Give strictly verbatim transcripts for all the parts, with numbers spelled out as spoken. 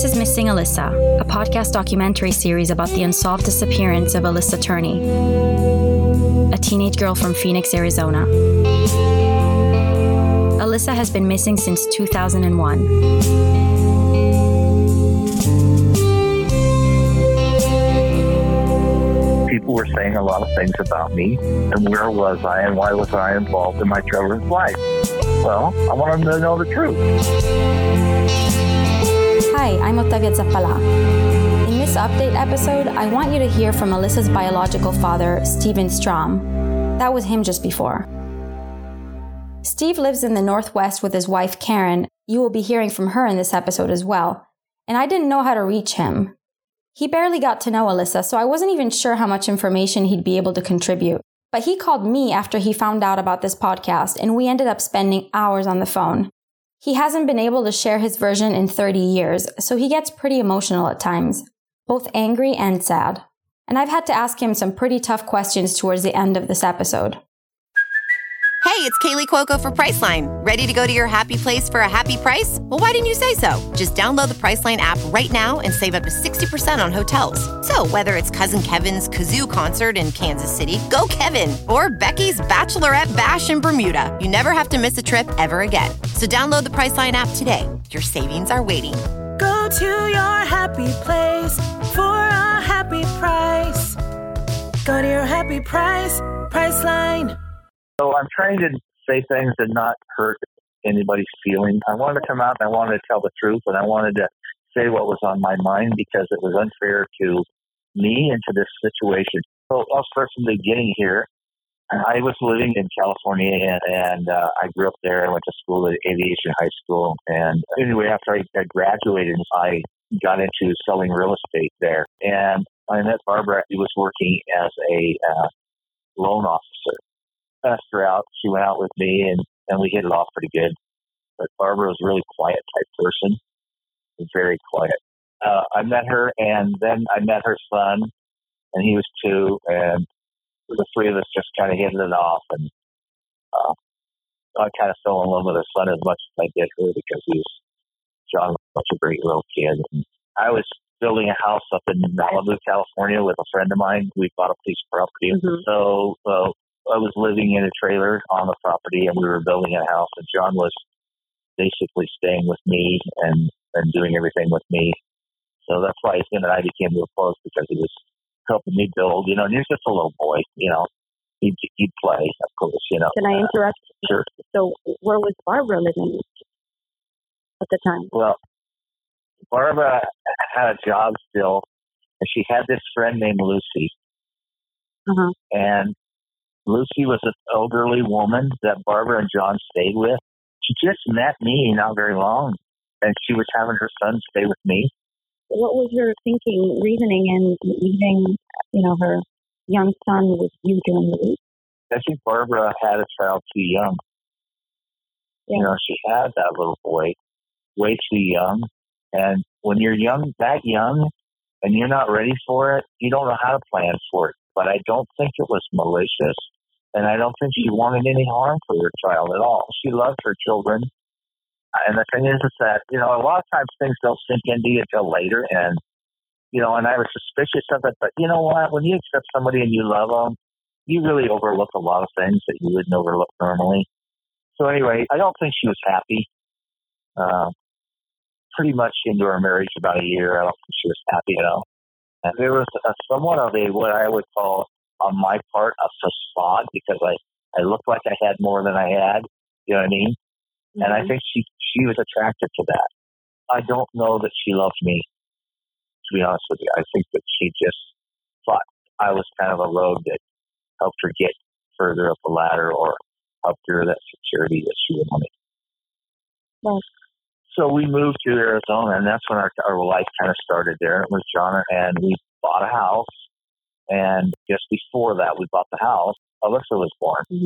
This is Missing Alyssa, a podcast documentary series about the unsolved disappearance of Alyssa Turney, a teenage girl from Phoenix, Arizona. Alyssa has been missing since two thousand one. People were saying a lot of things about me, and where was I, and why was I involved in my children's life? Well, I want them to know the truth. Hi, I'm Octavia Zappala. In this update episode, I want you to hear from Alyssa's biological father, Steven Strom. That was him just before. Steve lives in the Northwest with his wife, Karen. You will be hearing from her in this episode as well. And I didn't know how to reach him. He barely got to know Alyssa, so I wasn't even sure how much information he'd be able to contribute. But he called me after he found out about this podcast, and we ended up spending hours on the phone. He hasn't been able to share his version in thirty years, so he gets pretty emotional at times, both angry and sad. And I've had to ask him some pretty tough questions towards the end of this episode. Hey, it's Kaylee Cuoco for Priceline. Ready to go to your happy place for a happy price? Well, why didn't you say so? Just download the Priceline app right now and save up to sixty percent on hotels. So whether it's Cousin Kevin's Kazoo Concert in Kansas City, go Kevin, or Becky's Bachelorette Bash in Bermuda, you never have to miss a trip ever again. So download the Priceline app today. Your savings are waiting. Go to your happy place for a happy price. Go to your happy price, Priceline. So I'm trying to say things and not hurt anybody's feelings. I wanted to come out and I wanted to tell the truth, and I wanted to say what was on my mind because it was unfair to me and to this situation. So I'll start from the beginning here. I was living in California, and, and uh, I grew up there. I went to school at Aviation High School. And anyway, after I, I graduated, I got into selling real estate there. And I met Barbara. She was working as a uh, loan officer. Asked her out. She went out with me, and, and we hit it off pretty good. But Barbara was a really quiet type person. Very quiet. Uh, I met her, and then I met her son, and he was two, and the three of us just kind of hit it off. And uh, I kind of fell in love with her son as much as I did her because he was John was such a great little kid. And I was building a house up in Malibu, California, with a friend of mine. We bought a piece of property, mm-hmm. so so. I was living in a trailer on the property, and we were building a house, and John was basically staying with me and, and doing everything with me. So that's why him and I became real close, because he was helping me build, you know, and he was just a little boy, you know. He'd, he'd play, of course, you know. Can I interrupt? Uh, sure. So where was Barbara living at the time? Well, Barbara had a job still, and she had this friend named Lucy. Uh-huh. And Lucy was an elderly woman that Barbara and John stayed with. She just met me not very long, and she was having her son stay with me. What was her thinking, reasoning in leaving, you know, her young son with you during the week? I think Barbara had a child too young. Yeah. You know, she had that little boy way too young. And when you're young, that young, and you're not ready for it, you don't know how to plan for it. But I don't think it was malicious, and I don't think she wanted any harm for her child at all. She loved her children. And the thing is, is that, you know, a lot of times things don't sink into you until later. And, you know, and I was suspicious of it. But you know what? When you accept somebody and you love them, you really overlook a lot of things that you wouldn't overlook normally. So anyway, I don't think she was happy. Uh, pretty much into our marriage, about a year, I don't think she was happy at all. And there was a, somewhat of a, what I would call, on my part, a facade, because I, I looked like I had more than I had. You know what I mean? Mm-hmm. And I think she, she was attracted to that. I don't know that she loved me, to be honest with you. I think that she just thought I was kind of a road that helped her get further up the ladder, or helped her that security that she wanted. Well, So we moved to Arizona, and that's when our, our life kind of started there. It was John, and we bought a house. And just before that, we bought the house, Alyssa was born. Mm-hmm.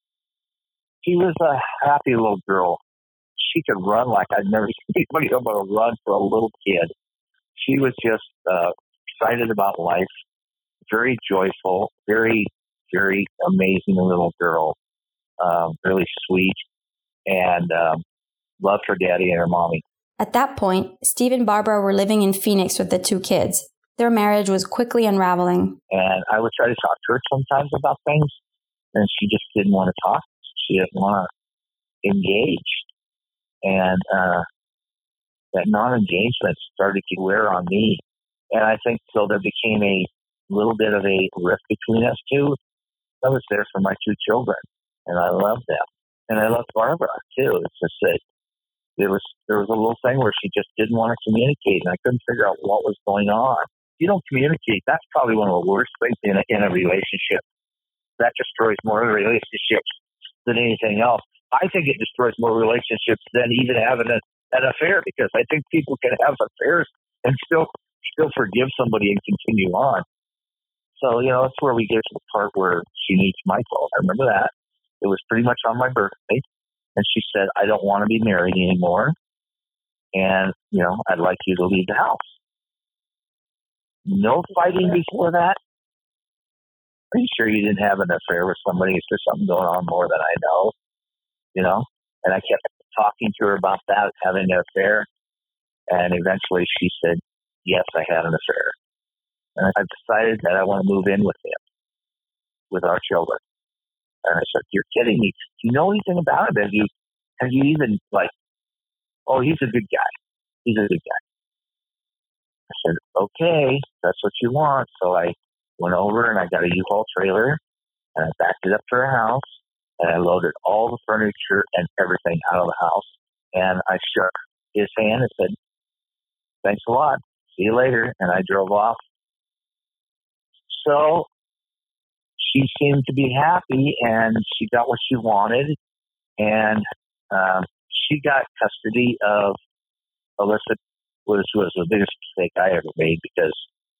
She was a happy little girl. She could run like I'd never seen anybody able to run for a little kid. She was just uh, excited about life, very joyful, very, very amazing little girl, um, really sweet, and um, loved her daddy and her mommy. At that point, Steve and Barbara were living in Phoenix with the two kids. Their marriage was quickly unraveling. And I would try to talk to her sometimes about things, and she just didn't want to talk. She didn't want to engage. And uh, that non-engagement started to wear on me. And I think so there became a little bit of a rift between us two. I was there for my two children, and I loved them. And I loved Barbara, too. It's just that there was, there was a little thing where she just didn't want to communicate, and I couldn't figure out what was going on. If you don't communicate, that's probably one of the worst things in a, in a relationship. That destroys more relationships than anything else. I think it destroys more relationships than even having a, an affair, because I think people can have affairs and still still forgive somebody and continue on. So, you know, that's where we get to the part where she meets Michael. I remember that. It was pretty much on my birthday. And she said, I don't want to be married anymore. And, you know, I'd like you to leave the house. No fighting before that. Are you sure you didn't have an affair with somebody? Is there something going on more than I know? You know? And I kept talking to her about that, having an affair. And eventually she said, yes, I had an affair. And I decided that I want to move in with him, with our children. And I said, you're kidding me. Do you know anything about him? Have you, have you even, like, oh, he's a good guy. He's a good guy. I said, okay, that's what you want. So I went over and I got a U-Haul trailer and I backed it up to her house and I loaded all the furniture and everything out of the house. And I shook his hand and said, thanks a lot. See you later. And I drove off. So she seemed to be happy and she got what she wanted. And um, she got custody of Alyssa, which was the biggest mistake I ever made, because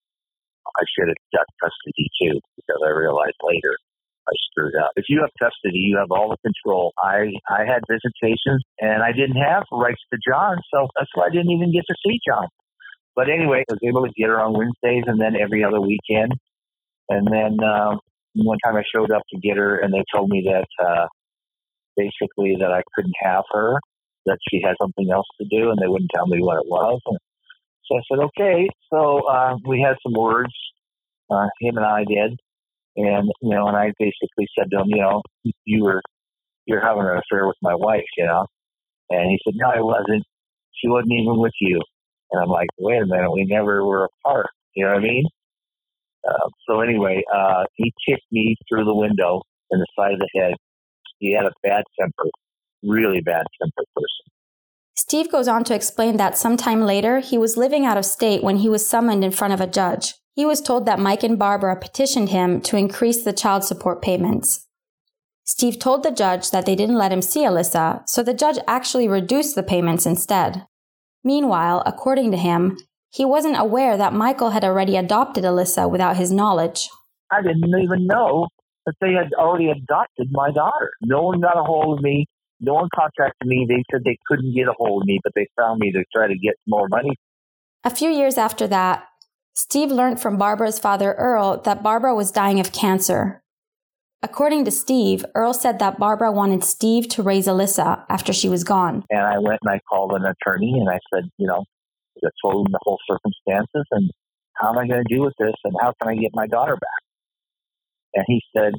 I should have got custody too, because I realized later I screwed up. If you have custody, you have all the control. I, I had visitations and I didn't have rights to John, so that's why I didn't even get to see John. But anyway, I was able to get her on Wednesdays and then every other weekend. And then uh, one time I showed up to get her and they told me that uh, basically that I couldn't have her, that she had something else to do, and they wouldn't tell me what it was. And so I said, okay. So uh, we had some words, uh, him and I did. And, you know, and I basically said to him, you know, you were, you're having an affair with my wife, you know. And he said, no, I wasn't. She wasn't even with you. And I'm like, wait a minute, we never were apart. You know what I mean? Uh, so anyway, uh, he kicked me through the window in the side of the head. He had a bad temper, really bad tempered person. Steve goes on to explain that sometime later, he was living out of state when he was summoned in front of a judge. He was told that Mike and Barbara petitioned him to increase the child support payments. Steve told the judge that they didn't let him see Alyssa, so the judge actually reduced the payments instead. Meanwhile, according to him, he wasn't aware that Michael had already adopted Alyssa without his knowledge. I didn't even know that they had already adopted my daughter. No one got a hold of me. No one contacted me. They said they couldn't get a hold of me, but they found me to try to get more money. A few years after that, Steve learned from Barbara's father, Earl, that Barbara was dying of cancer. According to Steve, Earl said that Barbara wanted Steve to raise Alyssa after she was gone. And I went and I called an attorney and I said, you know, I told him the whole circumstances and how am I going to deal with this and how can I get my daughter back? And he said,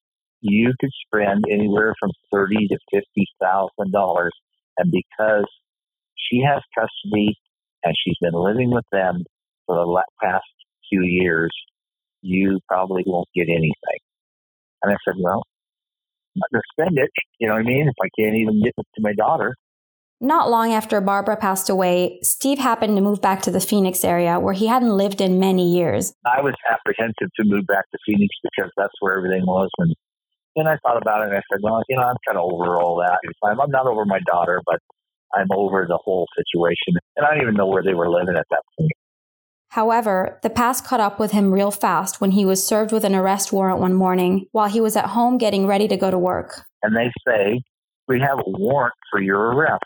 you could spend anywhere from thirty to fifty thousand dollars, and because she has custody and she's been living with them for the past few years, you probably won't get anything. And I said, well, I'm not going to spend it. You know what I mean? If I can't even get it to my daughter. Not long after Barbara passed away, Steve happened to move back to the Phoenix area where he hadn't lived in many years. I was apprehensive to move back to Phoenix because that's where everything was. And then I thought about it and I said, well, you know, I'm kind of over all that. I'm not over my daughter, but I'm over the whole situation. And I don't even know where they were living at that point. However, the past caught up with him real fast when he was served with an arrest warrant one morning while he was at home getting ready to go to work. And they say, we have a warrant for your arrest.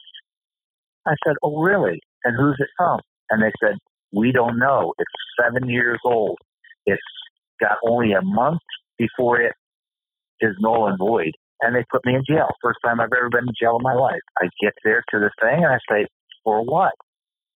I said, oh, really? And who's it from? And they said, we don't know. It's seven years old. It's got only a month before it is null and void. And they put me in jail. First time I've ever been in jail in my life. I get there to the thing and I say, for what?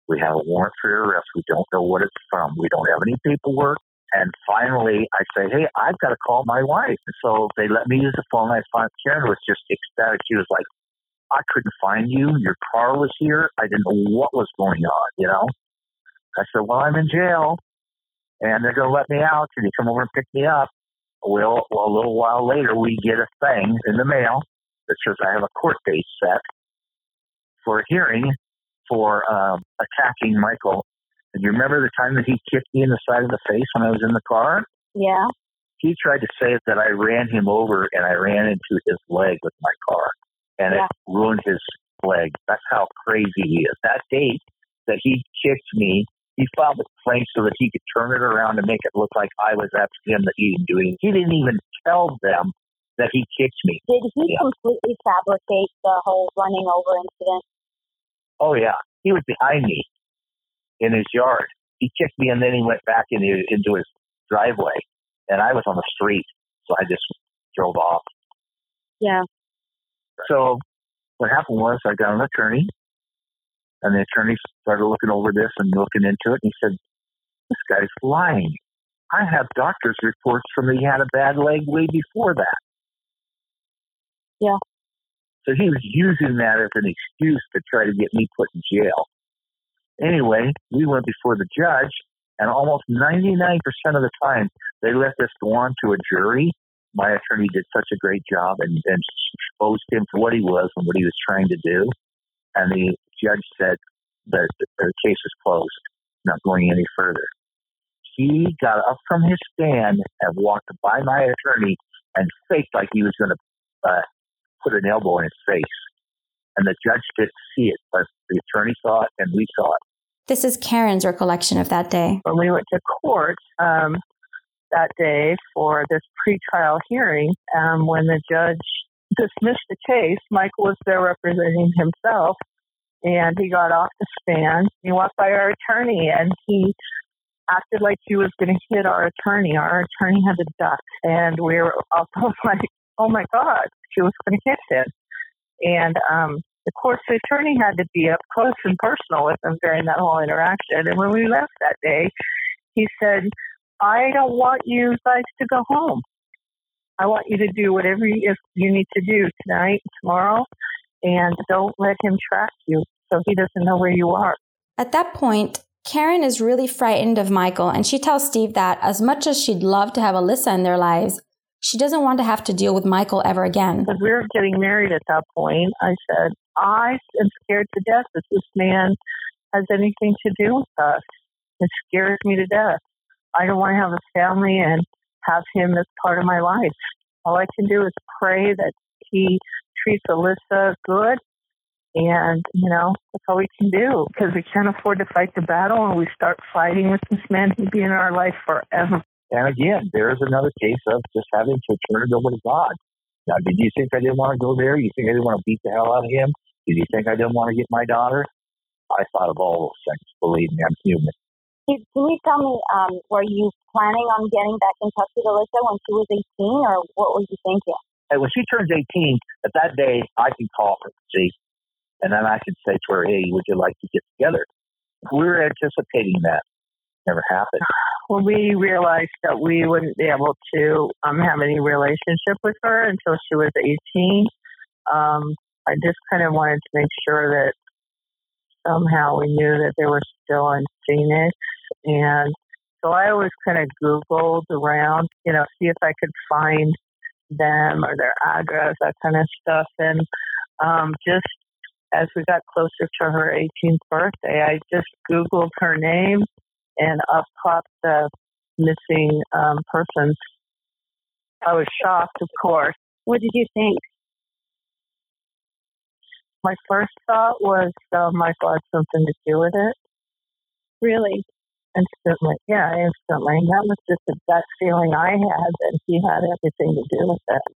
We have a warrant for your arrest. We don't know what it's from. We don't have any paperwork. And finally, I say, hey, I've got to call my wife. And so they let me use the phone. I found Karen was just ecstatic. She was like, I couldn't find you. Your car was here. I didn't know what was going on, you know. I said, well, I'm in jail, and they're going to let me out. Can you come over and pick me up? Well, well, a little while later, we get a thing in the mail that says I have a court date set for a hearing for um, attacking Michael. And you remember the time that he kicked me in the side of the face when I was in the car? Yeah. He tried to say that I ran him over and I ran into his leg with my car. And yeah. It ruined his leg. That's how crazy he is. That date that he kicked me, he filed a complaint so that he could turn it around and make it look like I was after him, that he didn't do anything. He didn't even tell them that he kicked me. Did he yeah. completely fabricate the whole running over incident? Oh, yeah. He was behind me in his yard. He kicked me, and then he went back into, into his driveway. And I was on the street, so I just drove off. Yeah. So what happened was I got an attorney, and the attorney started looking over this and looking into it, and he said, this guy's lying. I have doctor's reports from he had a bad leg way before that. Yeah. So he was using that as an excuse to try to get me put in jail. Anyway, we went before the judge, and almost ninety-nine percent of the time, they let this go on to a jury. My attorney did such a great job and, and exposed him for what he was and what he was trying to do. And the judge said that the case is closed, not going any further. He got up from his stand and walked by my attorney and faked like he was going to uh, put an elbow in his face. And the judge didn't see it, but the attorney saw it and we saw it. This is Karen's recollection of that day. When we went to court um, that day for this pretrial hearing, um, when the judge dismissed the case, Michael was there representing himself, and he got off the stand. He walked by our attorney, and he acted like he was going to hit our attorney. Our attorney had to duck, and we were all like, oh, my God, she was going to hit him. And, um, of course, the attorney had to be up close and personal with him during that whole interaction. And when we left that day, he said, I don't want you guys to go home. I want you to do whatever you, you need to do tonight, tomorrow, and don't let him track you so he doesn't know where you are. At that point, Karen is really frightened of Michael, and she tells Steve that as much as she'd love to have Alyssa in their lives, she doesn't want to have to deal with Michael ever again. Because we were getting married at that point, I said, I am scared to death that this man has anything to do with us. It scares me to death. I don't want to have a family and have him as part of my life. All I can do is pray that he treats Alyssa good. And, you know, that's all we can do, because we can't afford to fight the battle. And we start fighting with this man, he'd be in our life forever. And again, there's another case of just having to turn it over to God. Now, did you think I didn't want to go there? You think I didn't want to beat the hell out of him? Did you think I didn't want to get my daughter? I thought of all those things. Believe me, I'm human. Can you tell me, um, were you planning on getting back in touch with Alyssa when she was eighteen, or what were you thinking? Hey, when she turns eighteen, at that day, I can call her, see? And then I can say to her, hey, would you like to get together? We were anticipating that. Never happened. Well, we realized that we wouldn't be able to um, have any relationship with her until she was eighteen. Um, I just kind of wanted to make sure that somehow we knew that they were still in Phoenix. And so I always kind of Googled around, you know, see if I could find them or their address, that kind of stuff. And um, just as we got closer to her eighteenth birthday, I just Googled her name, and up popped the missing um, persons. I was shocked, of course. What did you think? My first thought was uh, Michael had something to do with it. Really? Instantly. Yeah, instantly. That was just a gut feeling I had that he had everything to do with it.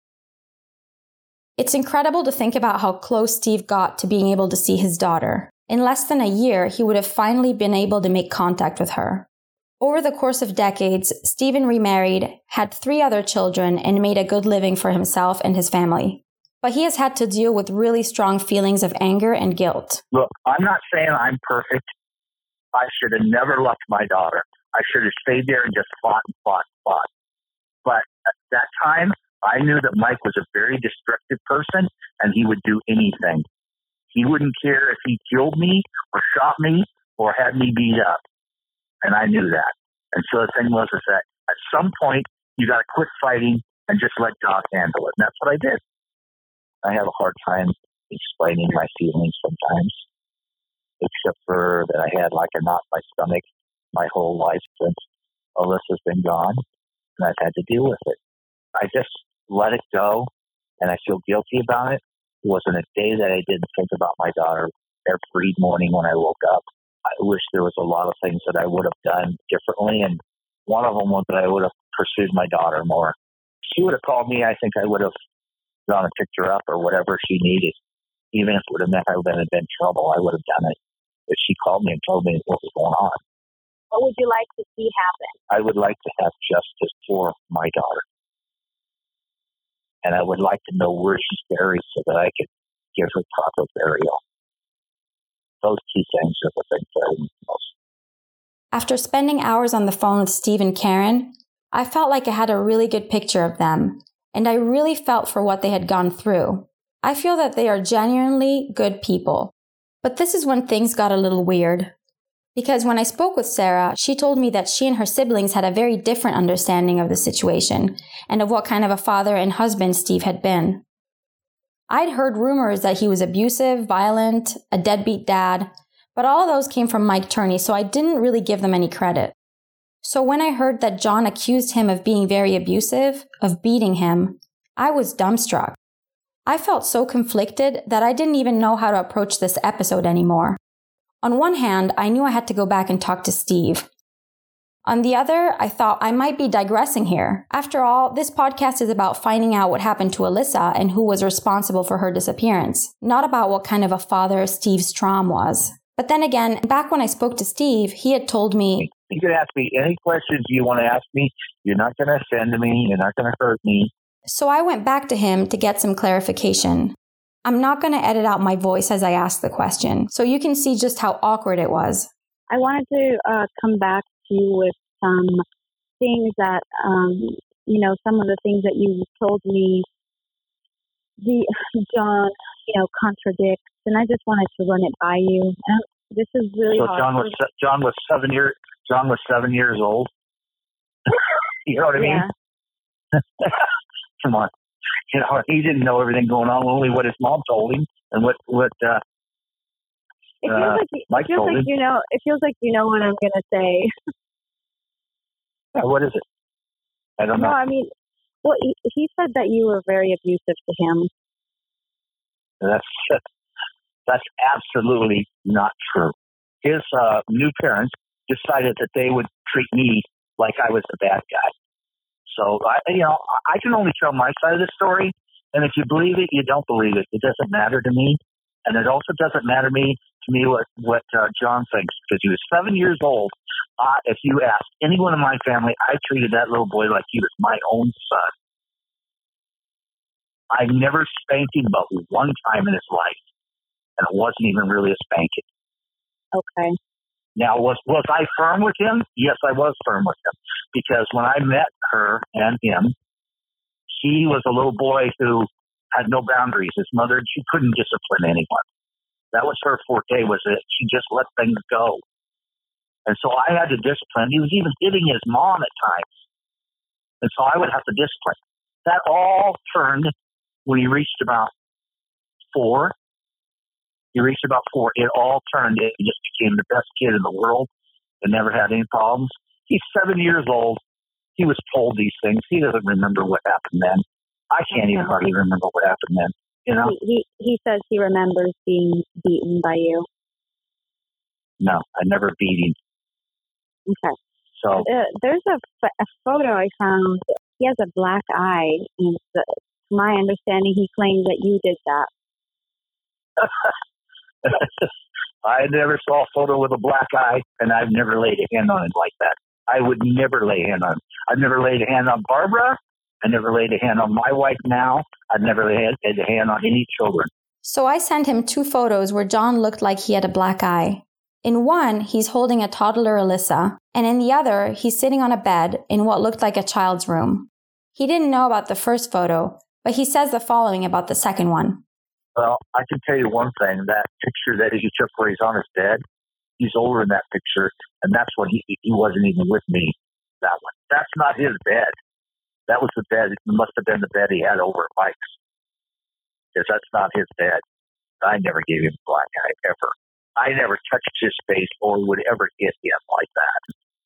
It's incredible to think about how close Steve got to being able to see his daughter. In less than a year, he would have finally been able to make contact with her. Over the course of decades, Stephen remarried, had three other children, and made a good living for himself and his family. But he has had to deal with really strong feelings of anger and guilt. Look, I'm not saying I'm perfect. I should have never left my daughter. I should have stayed there and just fought and fought and fought. But at that time, I knew that Mike was a very destructive person, and he would do anything. He wouldn't care if he killed me or shot me or had me beat up. And I knew that. And so the thing was is that at some point, you got to quit fighting and just let God handle it. And that's what I did. I have a hard time explaining my feelings sometimes, except for that I had like a knot in my stomach my whole life since Alyssa's been gone, and I've had to deal with it. I just let it go, and I feel guilty about it. It wasn't a day that I didn't think about my daughter every morning when I woke up. I wish there was a lot of things that I would have done differently, and one of them was that I would have pursued my daughter more. If she would have called me, I think I would have gone and picked her up or whatever she needed. Even if it would have meant I would have been in trouble, I would have done it. If she called me and told me what was going on. What would you like to see happen? I would like to have justice for my daughter. And I would like to know where she's buried so that I could give her proper burial. Those two things are the things that I want most. After spending hours on the phone with Steve and Karen, I felt like I had a really good picture of them, and I really felt for what they had gone through. I feel that they are genuinely good people. But this is when things got a little weird. Because when I spoke with Sarah, she told me that she and her siblings had a very different understanding of the situation and of what kind of a father and husband Steve had been. I'd heard rumors that he was abusive, violent, a deadbeat dad, but all of those came from Mike Turney, so I didn't really give them any credit. So when I heard that John accused him of being very abusive, of beating him, I was dumbstruck. I felt so conflicted that I didn't even know how to approach this episode anymore. On one hand, I knew I had to go back and talk to Steve. On the other, I thought I might be digressing here. After all, this podcast is about finding out what happened to Alyssa and who was responsible for her disappearance, not about what kind of a father Steve Strom was. But then again, back when I spoke to Steve, he had told me, you can ask me any questions you want to ask me. You're not going to offend me. You're not going to hurt me. So I went back to him to get some clarification. I'm not going to edit out my voice as I ask the question, so you can see just how awkward it was. I wanted to uh, come back to you with some things that, um, you know, some of the things that you told me, the John, you know, contradicts, and I just wanted to run it by you. And this is really so hard. John was John was seven years John was seven years old. You know what I mean? Yeah. Come on. You know, he didn't know everything going on, only what his mom told him and what, what uh, it feels uh, like, it Mike feels told like him. You know, it feels like you know what I'm going to say. Yeah, what is it? I don't no, know. I mean, well, he, he said that you were very abusive to him. That's, that's absolutely not true. His uh, new parents decided that they would treat me like I was the bad guy. So, I, you know, I can only tell my side of the story, and if you believe it, you don't believe it. It doesn't matter to me, and it also doesn't matter me to me what what uh, John thinks, because he was seven years old. Uh, if you ask anyone in my family, I treated that little boy like he was my own son. I never spanked him but one time in his life, and it wasn't even really a spanking. Okay. Now, was was I firm with him? Yes, I was firm with him. Because when I met her and him, he was a little boy who had no boundaries. His mother, she couldn't discipline anyone. That was her forte, was it. She just let things go. And so I had to discipline. He was even hitting his mom at times. And so I would have to discipline. That all turned when he reached about four. He reached about four. It all turned. He just became the best kid in the world and never had any problems. He's seven years old. He was told these things. He doesn't remember what happened then. I can't even hardly remember what happened then. You know? He, he he says he remembers being beaten by you. No, I never beat him. Okay. So uh, there's a, a photo I found. He has a black eye. And the, to my understanding, he claims that you did that. I never saw a photo with a black eye, and I've never laid a hand on him like that. I would never lay a hand on him. I've never laid a hand on Barbara. I never laid a hand on my wife now. I've never laid a hand on any children. So I sent him two photos where John looked like he had a black eye. In one, he's holding a toddler Alyssa, and in the other, he's sitting on a bed in what looked like a child's room. He didn't know about the first photo, but he says the following about the second one. Well, I can tell you one thing. That picture that he took where he's on his bed, he's older in that picture, and that's when he he wasn't even with me, that one. That's not his bed. That was the bed. It must have been the bed he had over at Mike's. Because that's not his bed. I never gave him a black eye, ever. I never touched his face or would ever hit him like that.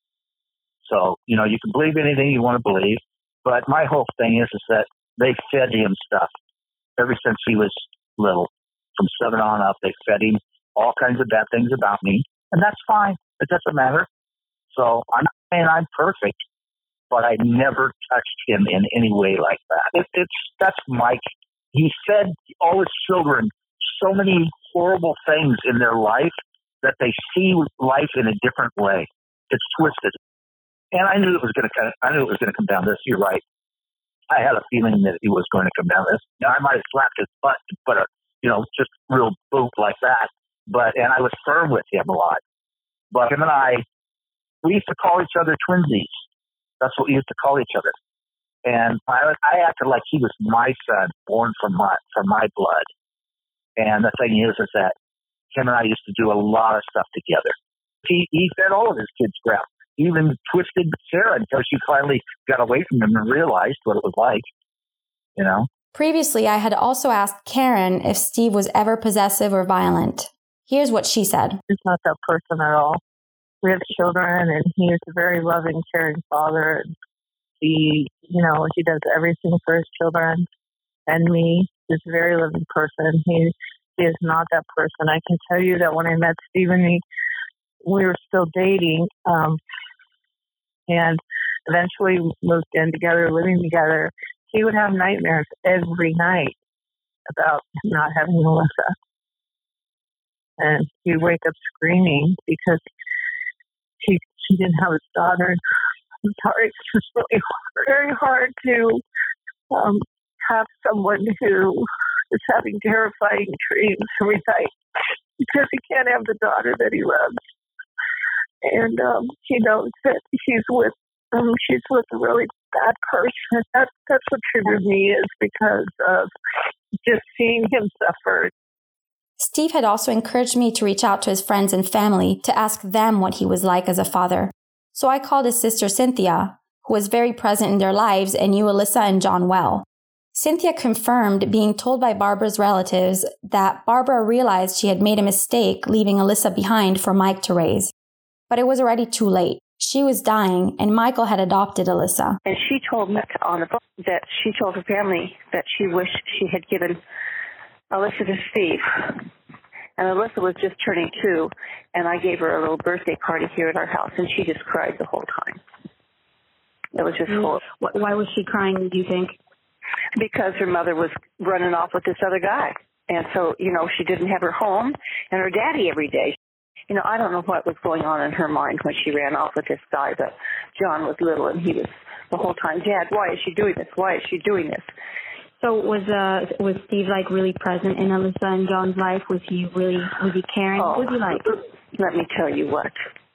So, you know, you can believe anything you want to believe, but my whole thing is, is that they fed him stuff ever since he was little. From seven on up, they fed him all kinds of bad things about me, and that's fine. It doesn't matter. So I'm not saying I'm perfect, but I never touched him in any way like that. It, it's that's Mike. He fed all his children so many horrible things in their life that they see life in a different way. It's twisted, and I knew it was going to. I knew it was going to come down to this. You're right. I had a feeling that he was going to come down to this. Now, I might have slapped his butt to put a, you know, just real boot like that. But and I was firm with him a lot. But him and I, we used to call each other twinsies. That's what we used to call each other. And I, I acted like he was my son, born from my from my blood. And the thing is, is that him and I used to do a lot of stuff together. He he fed all of his kids crap. He even twisted Sarah until she finally got away from him and realized what it was like, you know. Previously, I had also asked Karen if Steve was ever possessive or violent. Here's what she said. He's not that person at all. We have children, and he is a very loving, caring father. He, you know, he does everything for his children and me. He's a very loving person. He, he is not that person. I can tell you that when I met Steve and me, we were still dating, um, and eventually moved in together, living together. He would have nightmares every night about not having Alyssa. And he'd wake up screaming because he, he didn't have his daughter. I'm sorry, it's just really hard, very hard to um, have someone who is having terrifying dreams every night because he can't have the daughter that he loves. And um, he knows that she's with um, she's with a really bad person. That, that's what triggered me, is because of just seeing him suffer. Steve had also encouraged me to reach out to his friends and family to ask them what he was like as a father. So I called his sister Cynthia, who was very present in their lives and knew Alyssa and John well. Cynthia confirmed being told by Barbara's relatives that Barbara realized she had made a mistake leaving Alyssa behind for Mike to raise. But it was already too late. She was dying, and Michael had adopted Alyssa. And she told me on the phone that she told her family that she wished she had given Alyssa to Steve. And Alyssa was just turning two, and I gave her a little birthday party here at our house, and she just cried the whole time. It was just horrible. Why was she crying, do you think? Because her mother was running off with this other guy. And so, you know, she didn't have her home and her daddy every day. You know, I don't know what was going on in her mind when she ran off with this guy, but John was little, and he was the whole time, Dad, why is she doing this? Why is she doing this? So was uh was Steve like really present in Alyssa and John's life? Was he really was he caring? Oh, what was he like? Let me tell you what.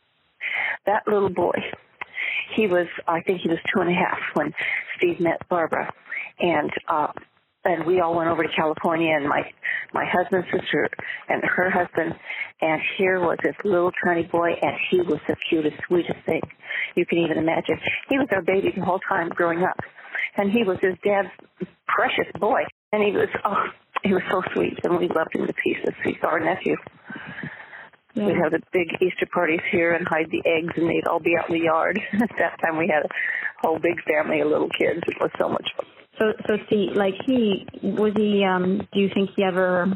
That little boy, he was I think he was two and a half when Steve met Barbara, and uh, and we all went over to California, and my my husband's sister and her husband, and here was this little tiny boy, and he was the cutest, sweetest thing you can even imagine. He was our baby the whole time growing up. And he was his dad's precious boy. And he was, oh, he was so sweet. And we loved him to pieces. He's our nephew. Yeah. We'd have the big Easter parties here and hide the eggs, and they'd all be out in the yard. At that time, we had a whole big family of little kids. It was so much fun. So, so see, like he, was he, um, do you think he ever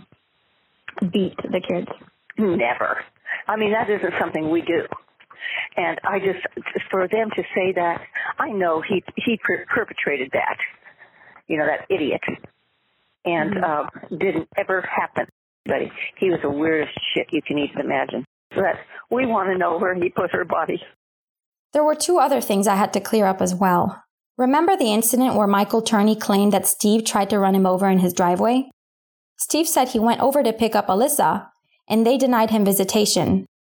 beat the kids? Never. I mean, that isn't something we do. And I just, for them to say that, I know he he per- perpetrated that, you know, that idiot, and mm-hmm. uh, didn't ever happen. But he was the weirdest shit you can even imagine. But we want to know where he put her body. There were two other things I had to clear up as well. Remember the incident where Michael Turney claimed that Steve tried to run him over in his driveway? Steve said he went over to pick up Alyssa, and they denied him visitation.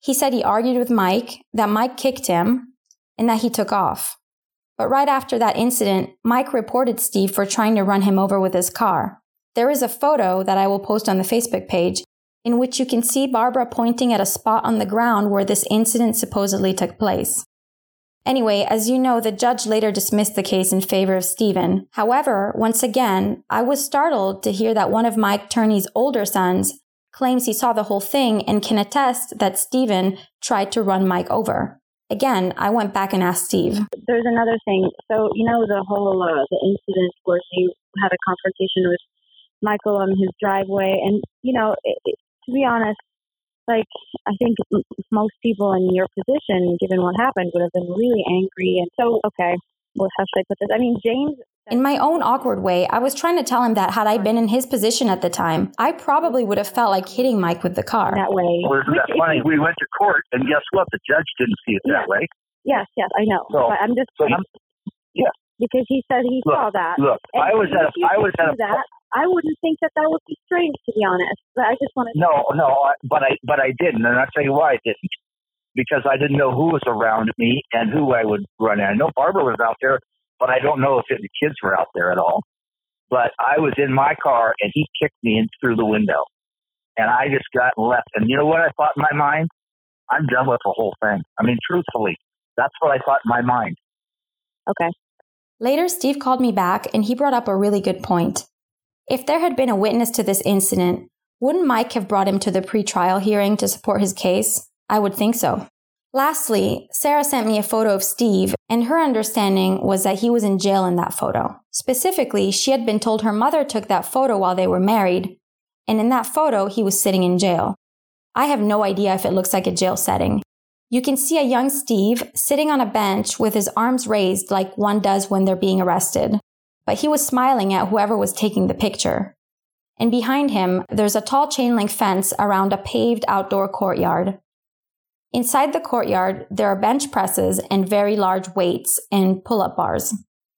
He said he argued with Mike, that Mike kicked him, and that he took off. But right after that incident, Mike reported Steve for trying to run him over with his car. There is a photo that I will post on the Facebook page in which you can see Barbara pointing at a spot on the ground where this incident supposedly took place. Anyway, as you know, the judge later dismissed the case in favor of Stephen. However, once again, I was startled to hear that one of Mike Turney's older sons claims he saw the whole thing and can attest that Stephen tried to run Mike over. Again, I went back and asked Steve. There's another thing. So, you know, the whole uh, the incident where you had a confrontation with Michael on his driveway. And, you know, it, it, to be honest, like, I think most people in your position, given what happened, would have been really angry. And so, okay, well, how should I put this? I mean, James... In my own awkward way, I was trying to tell him that had I been in his position at the time, I probably would have felt like hitting Mike with the car. That way. Well, isn't that funny? We went to court, and guess what? The judge didn't see it yeah. that way. Yes, yes, I know. So, but I'm just... so I'm, yeah. Because he said he look, saw that. Look, and I was at a... I was at a that, I wouldn't think that that would be strange, to be honest. But I just want to... No, no, but I, but I didn't, and I'll tell you why I didn't. Because I didn't know who was around me and who I would run in. I know Barbara was out there, but I don't know if it, the kids were out there at all. But I was in my car, and he kicked me in through the window. And I just got left. And you know what I thought in my mind? I'm done with the whole thing. I mean, truthfully, that's what I thought in my mind. Okay. Later, Steve called me back, and he brought up a really good point. If there had been a witness to this incident, wouldn't Mike have brought him to the pre-trial hearing to support his case? I would think so. Lastly, Sarah sent me a photo of Steve, and her understanding was that he was in jail in that photo. Specifically, she had been told her mother took that photo while they were married, and in that photo, he was sitting in jail. I have no idea if it looks like a jail setting. You can see a young Steve sitting on a bench with his arms raised like one does when they're being arrested. But he was smiling at whoever was taking the picture. And behind him, there's a tall chain link fence around a paved outdoor courtyard. Inside the courtyard, there are bench presses and very large weights and pull-up bars.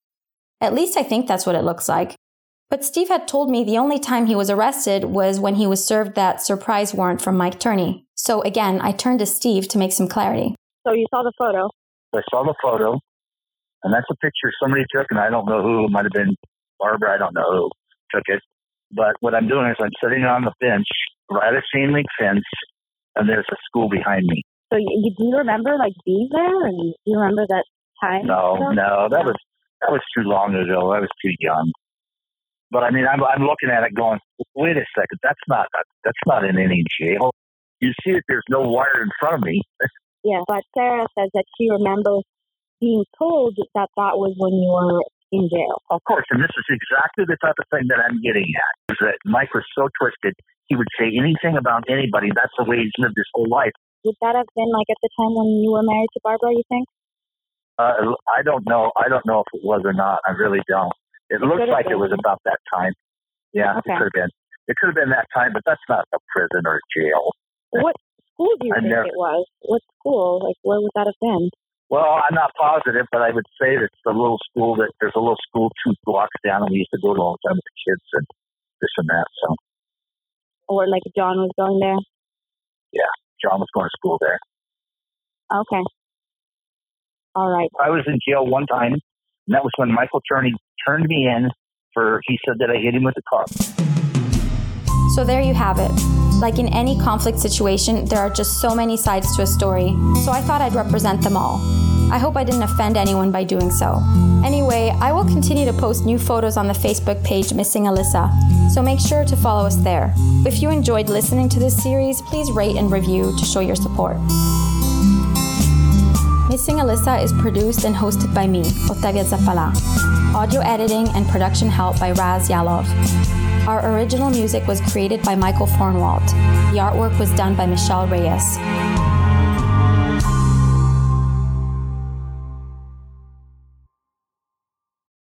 At least I think that's what it looks like. But Steve had told me the only time he was arrested was when he was served that surprise warrant from Mike Turney. So again, I turned to Steve to make some clarity. So you saw the photo? I saw the photo, and that's a picture somebody took, and I don't know who. It might have been Barbara. I don't know who took it. But what I'm doing is I'm sitting on the bench right at a chain link fence, and there's a school behind me. So you, do you remember, like, being there? And do you remember that time? No, no, that was that was too long ago. I was too young. But I mean, I'm I'm looking at it, going, wait a second, that's not that's not in any jail. You see that there's no wire in front of me. Yeah, but Sarah says that she remembers being told that that was when you were in jail. Of course, and this is exactly the type of thing that I'm getting at. Is that Mike was so twisted, he would say anything about anybody. That's the way he's lived his whole life. Would that have been like at the time when you were married to Barbara, you think? Uh, I don't know. I don't know if it was or not. I really don't. It looks like it was about that time. Yeah, okay. It could have been. It could have been that time, but that's not a prison or jail. What school do you I think never, it was? What school? Like, where would that have been? Well, I'm not positive, but I would say that it's the little school that there's a little school two blocks down, and we used to go to all the time with the kids and this and that. So, or like John was going there. Yeah, John was going to school there. Okay. All right. I was in jail one time, and that was when Michael Turney turned me in for. He said that I hit him with the car. So there you have it. Like in any conflict situation, there are just so many sides to a story, so I thought I'd represent them all. I hope I didn't offend anyone by doing so. Anyway, I will continue to post new photos on the Facebook page Missing Alyssa, so make sure to follow us there. If you enjoyed listening to this series, please rate and review to show your support. Missing Alyssa is produced and hosted by me, Ottavia Zappala. Audio editing and production help by Raz Yalov. Our original music was created by Michael Fornwalt. The artwork was done by Michelle Reyes.